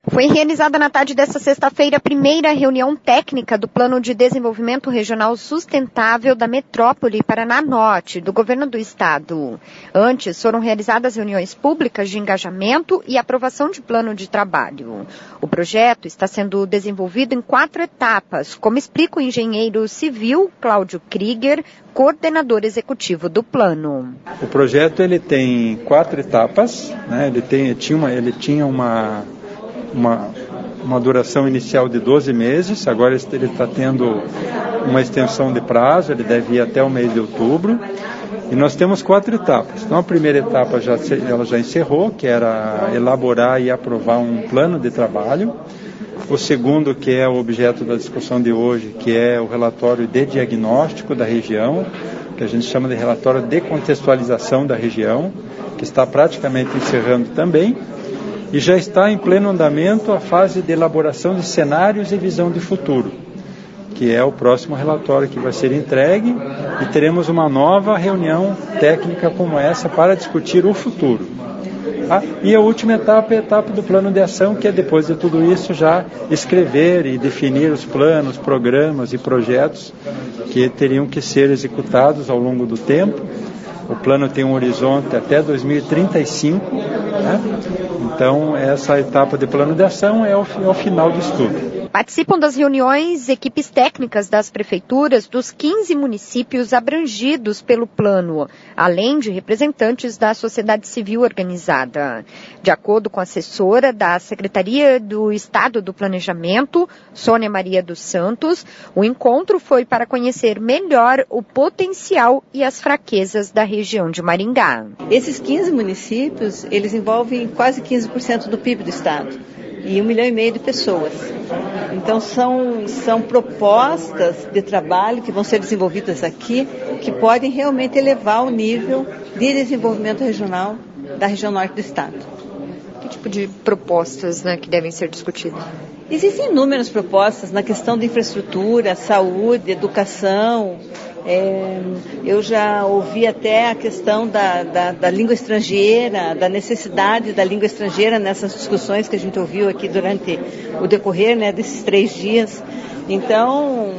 Foi realizada na tarde desta sexta-feira a primeira reunião técnica do Plano de Desenvolvimento Regional Sustentável da Metrópole Paraná Norte, do Governo do Estado. Antes, foram realizadas reuniões públicas de engajamento e aprovação de plano de trabalho. O projeto está sendo desenvolvido em 4 etapas, como explica o engenheiro civil Cláudio Krieger, coordenador executivo do plano. O projeto ele tem 4 etapas, né? Ele tinha uma duração inicial de 12 meses, agora ele está tendo uma extensão de prazo, ele deve ir até o mês de outubro, e nós temos 4 etapas. Então a primeira etapa ela já encerrou, que era elaborar e aprovar um plano de trabalho. O segundo, que é o objeto da discussão de hoje, que é o relatório de diagnóstico da região, que a gente chama de relatório de contextualização da região, que está praticamente encerrando também. E já está em pleno andamento a fase de elaboração de cenários e visão de futuro, que é o próximo relatório que vai ser entregue, e teremos uma nova reunião técnica como essa para discutir o futuro. E a última etapa é a etapa do plano de ação, que é depois de tudo isso já escrever e definir os planos, programas e projetos que teriam que ser executados ao longo do tempo. O plano tem um horizonte até 2035, né? Então essa etapa de plano de ação é o final disso tudo. Participam das reuniões equipes técnicas das prefeituras dos 15 municípios abrangidos pelo plano, além de representantes da sociedade civil organizada. De acordo com a assessora da Secretaria do Estado do Planejamento, Sônia Maria dos Santos, o encontro foi para conhecer melhor o potencial e as fraquezas da região de Maringá. Esses 15 municípios, eles envolvem quase 15% do PIB do Estado. E 1,5 milhão de pessoas. Então são propostas de trabalho que vão ser desenvolvidas aqui, que podem realmente elevar o nível de desenvolvimento regional da região norte do estado. Que tipo de propostas, que devem ser discutidas? Existem inúmeras propostas na questão de infraestrutura, saúde, educação. Eu já ouvi até a questão da língua estrangeira, da necessidade da língua estrangeira nessas discussões que a gente ouviu aqui durante o decorrer desses 3 dias. Então,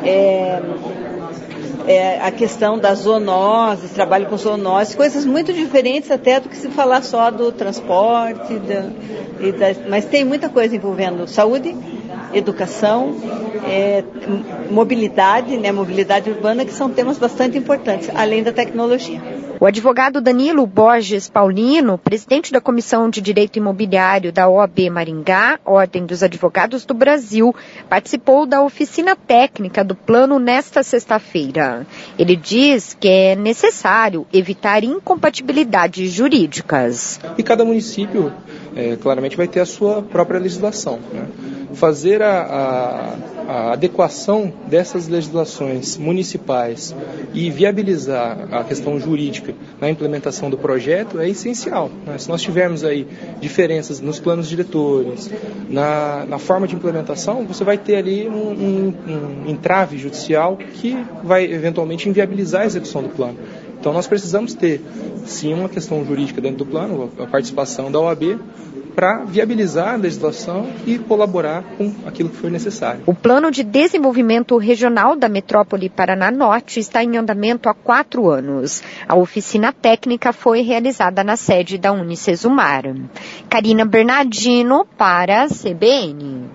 a questão das zoonoses, trabalho com zoonoses, coisas muito diferentes até do que se falar só do transporte, mas tem muita coisa envolvendo saúde, educação, mobilidade, mobilidade urbana, que são temas bastante importantes, além da tecnologia. O advogado Danilo Borges Paulino, presidente da Comissão de Direito Imobiliário da OAB Maringá, Ordem dos Advogados do Brasil, participou da oficina técnica do plano nesta sexta-feira. Ele diz que é necessário evitar incompatibilidades jurídicas. E cada município, claramente, vai ter a sua própria legislação, Fazer a adequação dessas legislações municipais e viabilizar a questão jurídica na implementação do projeto é essencial. Se nós tivermos aí diferenças nos planos diretores, na forma de implementação, você vai ter ali um entrave judicial que vai eventualmente inviabilizar a execução do plano. Então nós precisamos ter, sim, uma questão jurídica dentro do plano, a participação da OAB, para viabilizar a legislação e colaborar com aquilo que for necessário. O Plano de Desenvolvimento Regional da Metrópole Paraná Norte está em andamento há 4 anos. A oficina técnica foi realizada na sede da Unicesumar. Karina Bernardino para a CBN.